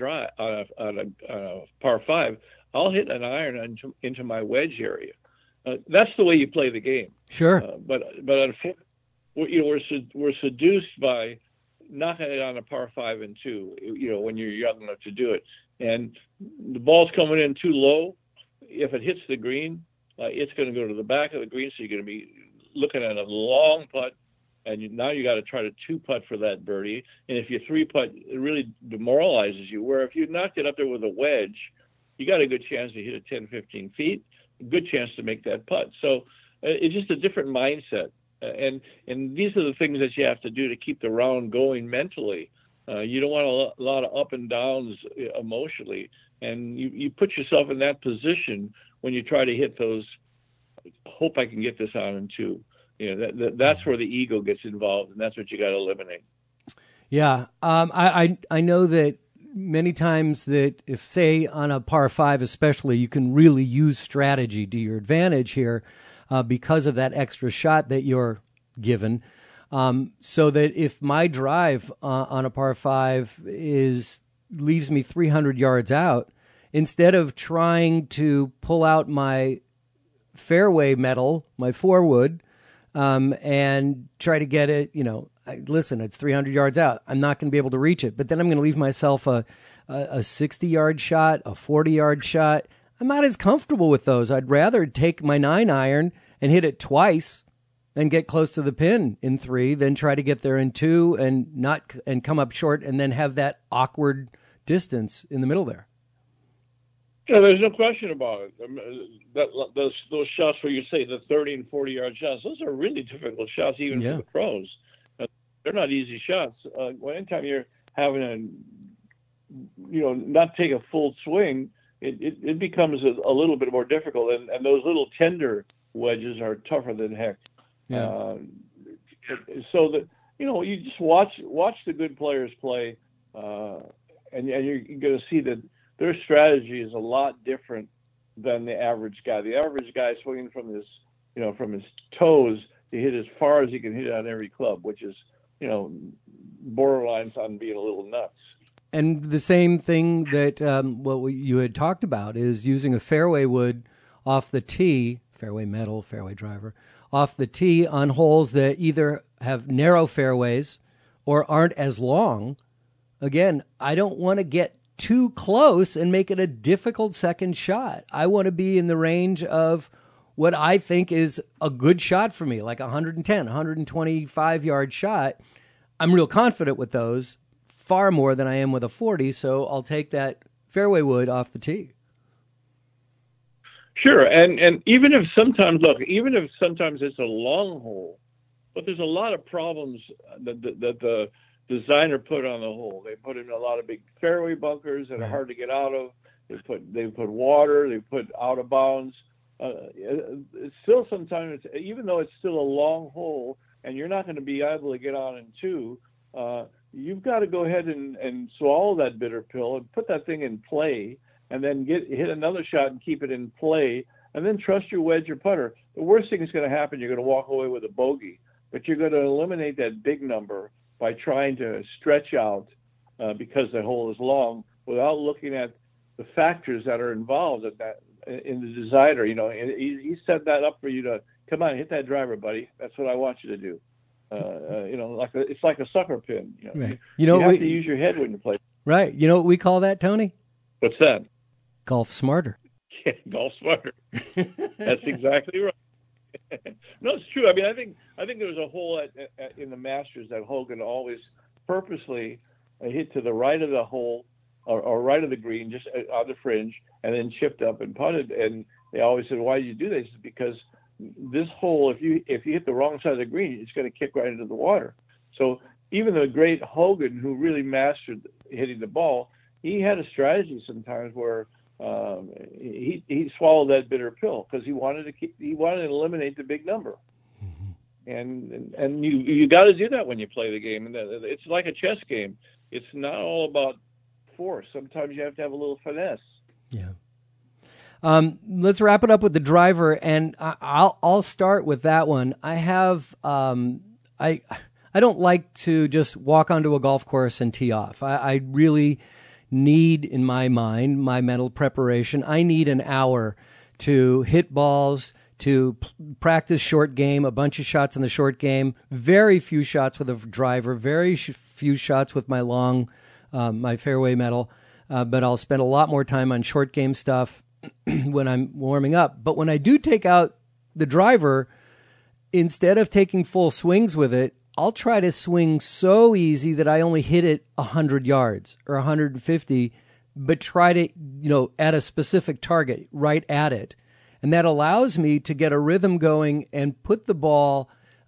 a par 5, I'll hit an iron into my wedge area. That's the way you play the game. Sure. But unfortunately, we're seduced by knocking it on a par 5 and 2. When you're young enough to do it, and the ball's coming in too low. If it hits the green, it's going to go to the back of the green, so you're going to be looking at a long putt. And now you got to try to 2-putt for that birdie. And if you 3-putt, it really demoralizes you. Where if you knocked it up there with a wedge, you got a good chance to hit it 10, 15 feet, a good chance to make that putt. So it's just a different mindset. And these are the things that you have to do to keep the round going mentally. You don't want a lot of up and downs emotionally. And you put yourself in that position when you try to hit those, hope I can get this on in 2. That's where the ego gets involved, and that's what you got to eliminate. Yeah, I know that many times that if, say, on a par 5 especially, you can really use strategy to your advantage here because of that extra shot that you're given. So that if my drive on a par 5 leaves me 300 yards out, instead of trying to pull out my fairway metal, my 4-wood, and try to get it, listen, it's 300 yards out. I'm not going to be able to reach it. But then I'm going to leave myself a 60-yard shot, a 40-yard shot. I'm not as comfortable with those. I'd rather take my 9-iron and hit it twice and get close to the pin in 3 than try to get there in 2 and come up short and then have that awkward distance in the middle there. Yeah, there's no question about it. Those shots where you say the 30 and 40-yard shots, those are really difficult shots even for the pros. They're not easy shots. Anytime you're having not take a full swing, it becomes a little bit more difficult. And those little tender wedges are tougher than heck. Yeah. So that you just watch the good players play, and you're going to see that their strategy is a lot different than the average guy. The average guy is swinging from his toes to hit as far as he can hit on every club, which is borderline on being a little nuts. And the same thing that you had talked about is using a fairway wood off the tee, fairway metal, fairway driver, off the tee on holes that either have narrow fairways or aren't as long. Again, I don't want to get too close and make it a difficult second shot. I want to be in the range of what I think is a good shot for me, like 110, 125-yard shot. I'm real confident with those, far more than I am with a 40, so I'll take that fairway wood off the tee. Sure, and even if sometimes it's a long hole, but there's a lot of problems that the designer put on the hole. They put in a lot of big fairway bunkers that are hard to get out of. They put water. They put out of bounds. It's still sometimes, even though it's still a long hole, and you're not going to be able to get on in 2, you've got to go ahead and swallow that bitter pill and put that thing in play, and then hit another shot and keep it in play, and then trust your wedge or putter. The worst thing that's going to happen, you're going to walk away with a bogey, but you're going to eliminate that big number by trying to stretch out because the hole is long without looking at the factors that are involved in the designer. He set that up for you to come on, hit that driver, buddy. That's what I want you to do. It's like a sucker pin. Right. You have to use your head when you play. Right. You know what we call that, Tony? What's that? Golf smarter. Yeah, golf smarter. That's exactly right. No, it's true. I mean, I think there was a hole in the Masters that Hogan always purposely hit to the right of the hole or right of the green, just on the fringe, and then chipped up and putted. And they always said, "Why did you do this?" Because this hole, if you hit the wrong side of the green, it's going to kick right into the water. So even the great Hogan, who really mastered hitting the ball, he had a strategy sometimes where he swallowed that bitter pill because he wanted to eliminate the big number. Mm-hmm. And you got to do that when you play the game. And it's like a chess game. It's not all about force. Sometimes you have to have a little finesse. Yeah. Let's wrap it up with the driver, and I'll start with that one. I have I don't like to just walk onto a golf course and tee off. I really need, in my mind, my mental preparation. I need an hour to hit balls, to practice short game, a bunch of shots in the short game, very few shots with a driver, very few shots with my long, my fairway metal. But I'll spend a lot more time on short game stuff when I'm warming up. But when I do take out the driver, instead of taking full swings with it, I'll try to swing so easy that I only hit it 100 yards or 150, but try to, at a specific target, right at it. And that allows me to get a rhythm going and put the ball,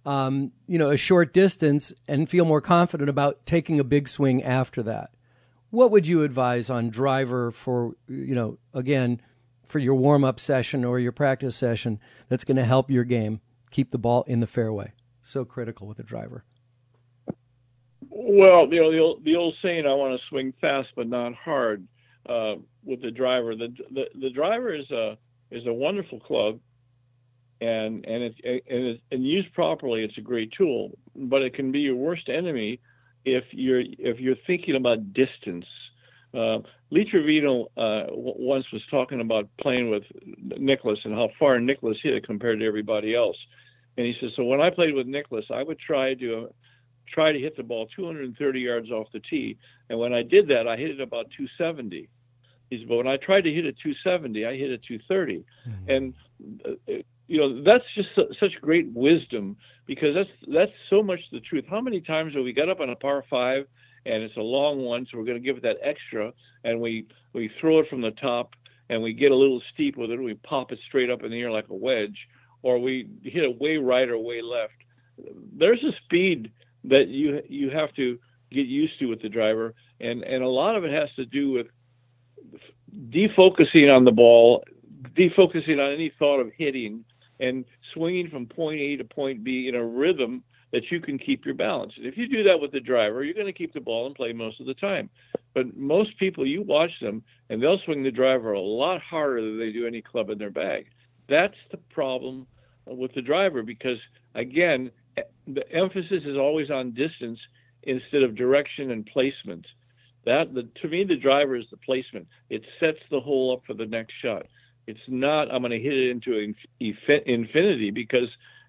a short distance and feel more confident about taking a big swing after that. What would you advise on driver for, again, for your warm-up session or your practice session that's going to help your game keep the ball in the fairway? So critical with the driver. Well, the old saying, "I want to swing fast but not hard," with the driver. The driver is a wonderful club, and used properly, it's a great tool. But it can be your worst enemy if you're thinking about distance. Lee Trevino once was talking about playing with Nicklaus and how far Nicklaus hit it compared to everybody else. And he says, so when I played with Nicklaus, I would try to hit the ball 230 yards off the tee. And when I did that, I hit it about 270. He said, but when I tried to hit it 270, I hit it 230. Mm-hmm. And, that's just such great wisdom, because that's so much the truth. How many times have we got up on a par 5 and it's a long one, so we're going to give it that extra, and we throw it from the top and we get a little steep with it, and we pop it straight up in the air like a wedge, or we hit it way right or way left. There's a speed that you have to get used to with the driver, and a lot of it has to do with defocusing on the ball, defocusing on any thought of hitting, and swinging from point A to point B in a rhythm that you can keep your balance. And if you do that with the driver, you're going to keep the ball and play most of the time. But most people, you watch them, and they'll swing the driver a lot harder than they do any club in their bag. That's the problem with the driver, because, again, the emphasis is always on distance instead of direction and placement. To me, the driver is the placement. It sets the hole up for the next shot. It's not, I'm going to hit it into infinity, because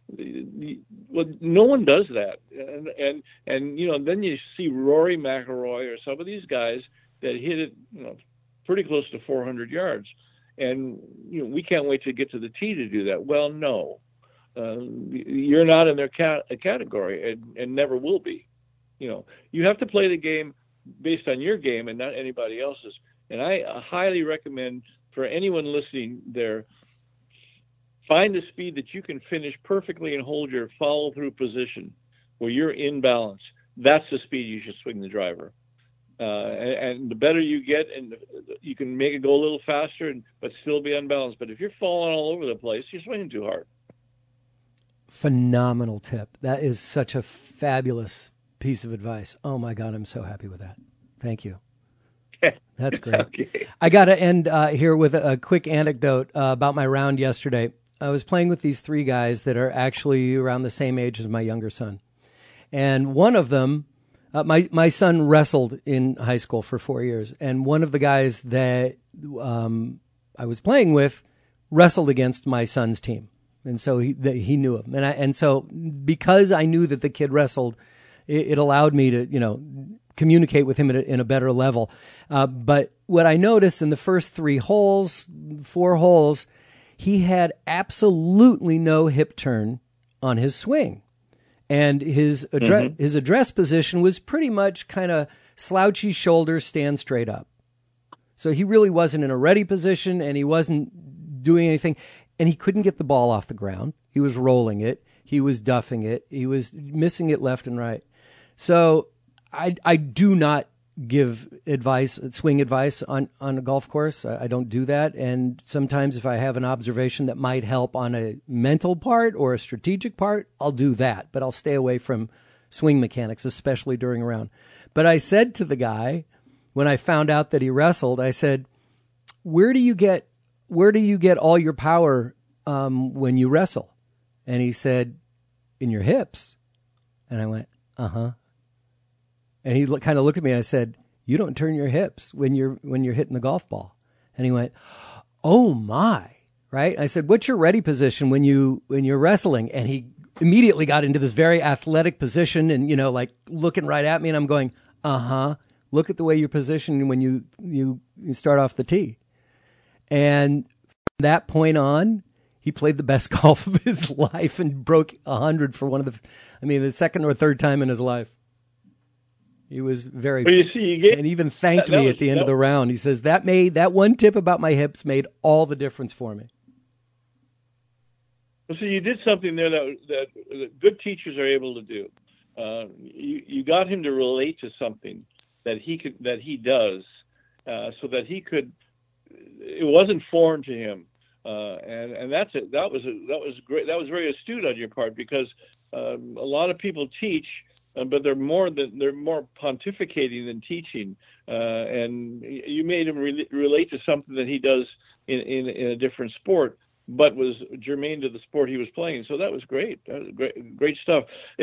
no one does that. And then you see Rory McIlroy or some of these guys that hit it pretty close to 400 yards. And we can't wait to get to the tee to do that. Well, no. You're not in their category, and never will be. You have to play the game based on your game and not anybody else's. And I highly recommend for anyone listening there, find a speed that you can finish perfectly and hold your follow-through position where you're in balance. That's the speed you should swing the driver. And the better you get, and you can make it go a little faster, but still be unbalanced. But if you're falling all over the place, you're swinging too hard. Phenomenal tip. That is such a fabulous piece of advice. Oh, my God, I'm so happy with that. Thank you. That's great. Okay. I got to end here with a quick anecdote about my round yesterday. I was playing with these 3 guys that are actually around the same age as my younger son. And one of them, my son wrestled in high school for 4 years. And one of the guys that I was playing with wrestled against my son's team. And so he knew him. And so because I knew that the kid wrestled, it allowed me to, communicate with him in a better level. But what I noticed in the first 4 holes, he had absolutely no hip turn on his swing. And his address position was pretty much kind of slouchy shoulder, stand straight up. So he really wasn't in a ready position, and he wasn't doing anything. And he couldn't get the ball off the ground. He was rolling it. He was duffing it. He was missing it left and right. So I do not give swing advice on a golf course. I don't do that. And sometimes if I have an observation that might help on a mental part or a strategic part, I'll do that. But I'll stay away from swing mechanics, especially during a round. But I said to the guy, when I found out that he wrestled, I said, where do you get all your power when you wrestle? And he said, in your hips. And I went, uh-huh. And he kind of looked at me and I said, you don't turn your hips when you're hitting the golf ball. And he went, oh my, right? I said, what's your ready position when you're wrestling? And he immediately got into this very athletic position and, like looking right at me, and I'm going, uh-huh. Look at the way you're positioned when you start off the tee. And from that point on, he played the best golf of his life and broke 100 for the second or third time in his life. He was very, and even thanked me at the end of the round. He says, that one tip about my hips made all the difference for me. Well, so you did something there that good teachers are able to do. You got him to relate to something that he does, so that he could. It wasn't foreign to him, and that's it. That was great. That was very astute on your part, because a lot of people teach but they're more pontificating than teaching. And you made him relate to something that he does in a different sport, but was germane to the sport he was playing. So that was great. That was great stuff.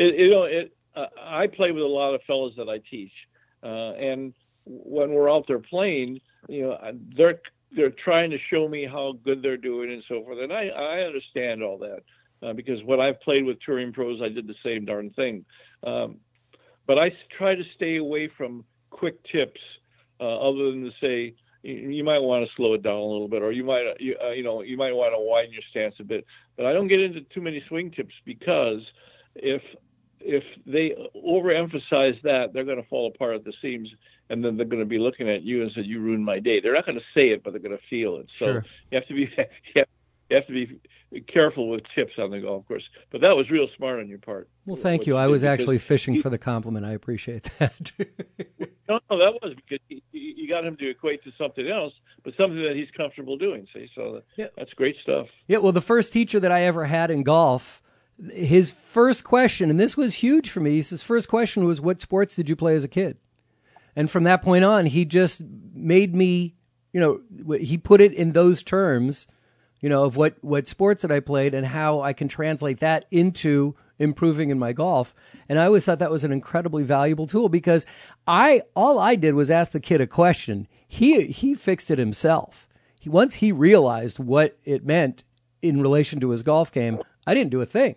I play with a lot of fellows that I teach, and when we're out there playing, they're trying to show me how good they're doing and so forth. And I understand all that because when I've played with touring pros, I did the same darn thing. But I try to stay away from quick tips, other than to say you might want to slow it down a little bit, or you might want to widen your stance a bit. But I don't get into too many swing tips, because if they overemphasize that, they're going to fall apart at the seams, and then they're going to be looking at you and say, "You ruined my day." They're not going to say it, but they're going to feel it. So sure. you have to be careful with tips on the golf course. But that was real smart on your part. Well, thank you. I was actually fishing for the compliment. I appreciate that. No, that was because you got him to equate to something else, but something that he's comfortable doing. See, so that's great stuff. Yeah, well, the first teacher that I ever had in golf, his first question, and this was huge for me, his first question was, "What sports did you play as a kid?" And from that point on, he just made me, he put it in those terms, of what sports that I played and how I can translate that into improving in my golf. And I always thought that was an incredibly valuable tool, because all I did was ask the kid a question. He fixed it himself. Once he realized what it meant in relation to his golf game, I didn't do a thing.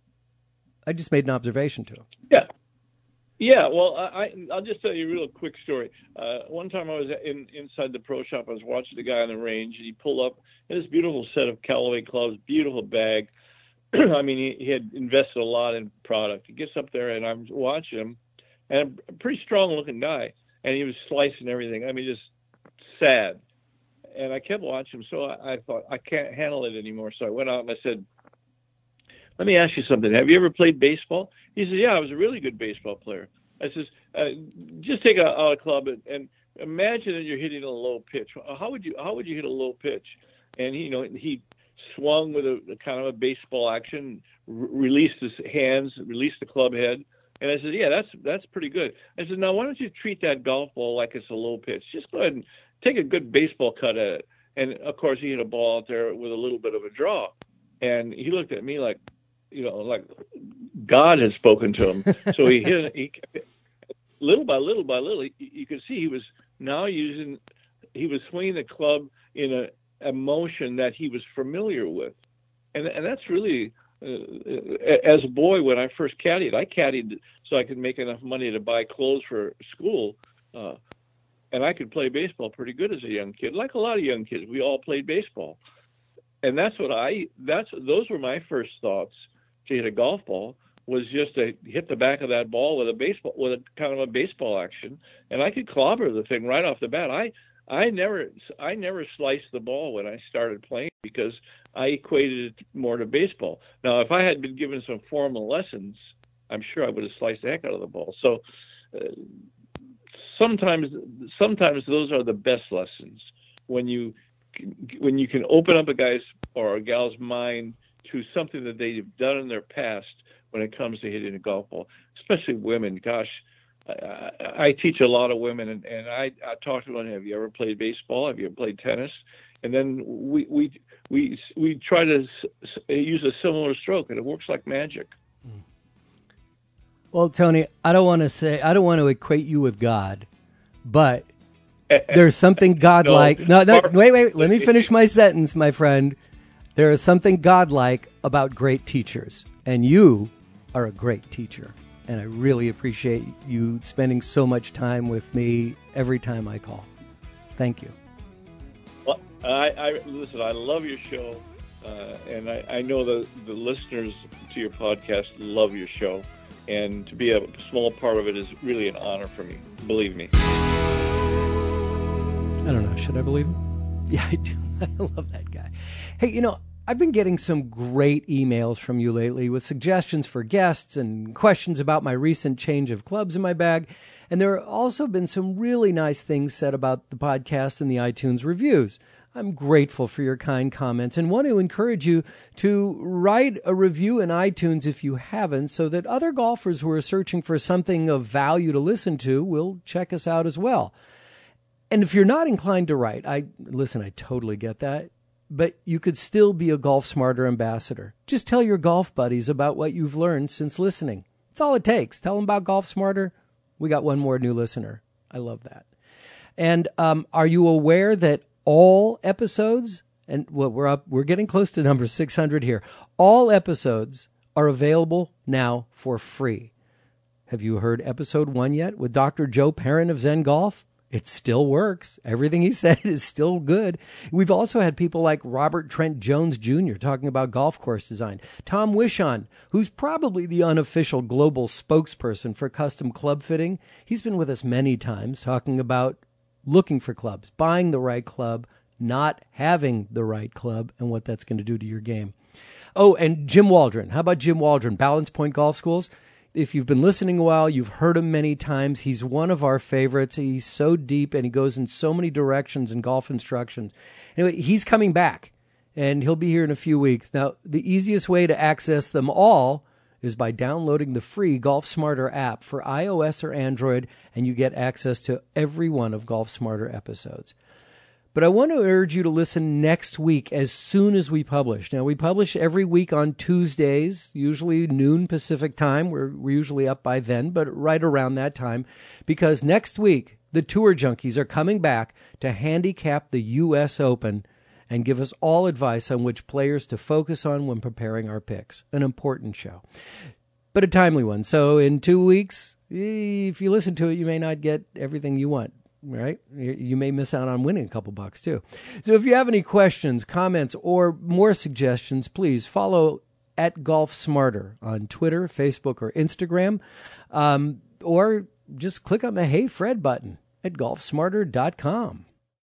I just made an observation to him. Yeah. Well, I'll just tell you a real quick story. One time I was inside the pro shop. I was watching the guy on the range, and he pulled up this beautiful set of Callaway clubs, beautiful bag. I mean, he had invested a lot in product. He gets up there, and I'm watching him, and a pretty strong-looking guy, and he was slicing everything. I mean, just sad. And I kept watching him, so I thought, I can't handle it anymore. So I went out and I said, "Let me ask you something. Have you ever played baseball?" He said, "Yeah, I was a really good baseball player." I says, "Just take a club and imagine that you're hitting a low pitch. How would you hit a low pitch?" And he swung with a kind of a baseball action, released his hands, released the club head. And I said, "Yeah, that's pretty good." I said, "Now why don't you treat that golf ball like it's a low pitch? Just go ahead and take a good baseball cut at it." And of course, he hit a ball out there with a little bit of a draw. And he looked at me like God had spoken to him. So he hit it. Little by little by little, you could see he was swinging the club in a motion that he was familiar with. And that's really, as a boy, when I first caddied, I caddied so I could make enough money to buy clothes for school. And I could play baseball pretty good as a young kid. Like a lot of young kids, we all played baseball. And those were my first thoughts to hit a golf ball, was just to hit the back of that ball with a kind of a baseball action, and I could clobber the thing right off the bat. I never sliced the ball when I started playing, because I equated it more to baseball. Now, if I had been given some formal lessons, I'm sure I would have sliced the heck out of the ball. So sometimes those are the best lessons, when you can open up a guy's or a gal's mind to something that they've done in their past when it comes to hitting a golf ball, especially women. Gosh, I teach a lot of women, and I talk to them, "Have you ever played baseball? Have you ever played tennis?" And then we try to use a similar stroke, and it works like magic. Well, Tony, I don't want to equate you with God, but there's something godlike. No, wait. Let me finish my sentence, my friend. There is something godlike about great teachers, and you are a great teacher. And I really appreciate you spending so much time with me every time I call. Thank you. Well, listen, I love your show, and I know the listeners to your podcast love your show, and to be a small part of it is really an honor for me. Believe me. I don't know. Should I believe him? Yeah, I do. I love that guy. Hey, I've been getting some great emails from you lately with suggestions for guests and questions about my recent change of clubs in my bag. And there have also been some really nice things said about the podcast and the iTunes reviews. I'm grateful for your kind comments and want to encourage you to write a review in iTunes if you haven't, so that other golfers who are searching for something of value to listen to will check us out as well. And if you're not inclined to write, I totally get that, but you could still be a Golf Smarter ambassador. Just tell your golf buddies about what you've learned since listening. That's all it takes. Tell them about Golf Smarter. We got one more new listener. I love that. And are you aware that all episodes, and we're getting close to number 600 here, all episodes are available now for free. Have you heard episode 1 yet with Dr. Joe Perrin of Zen Golf? It still works. Everything he said is still good. We've also had people like Robert Trent Jones Jr. talking about golf course design. Tom Wishon, who's probably the unofficial global spokesperson for custom club fitting. He's been with us many times talking about looking for clubs, buying the right club, not having the right club, and what that's going to do to your game. Oh, and Jim Waldron. How about Jim Waldron, Balance Point Golf Schools? If you've been listening a while, you've heard him many times. He's one of our favorites. He's so deep, and he goes in so many directions in golf instructions. Anyway, he's coming back, and he'll be here in a few weeks. Now, the easiest way to access them all is by downloading the free Golf Smarter app for iOS or Android, and you get access to every one of Golf Smarter episodes. But I want to urge you to listen next week as soon as we publish. Now, we publish every week on Tuesdays, usually noon Pacific time. We're usually up by then, but right around that time, because next week, the Tour Junkies are coming back to handicap the U.S. Open and give us all advice on which players to focus on when preparing our picks. An important show, but a timely one. So in 2 weeks, if you listen to it, you may not get everything you want, right? You may miss out on winning a couple bucks too. So if you have any questions, comments, or more suggestions, please follow at Golf Smarter on Twitter, Facebook, or Instagram, or just click on the Hey Fred button at golfsmarter.com.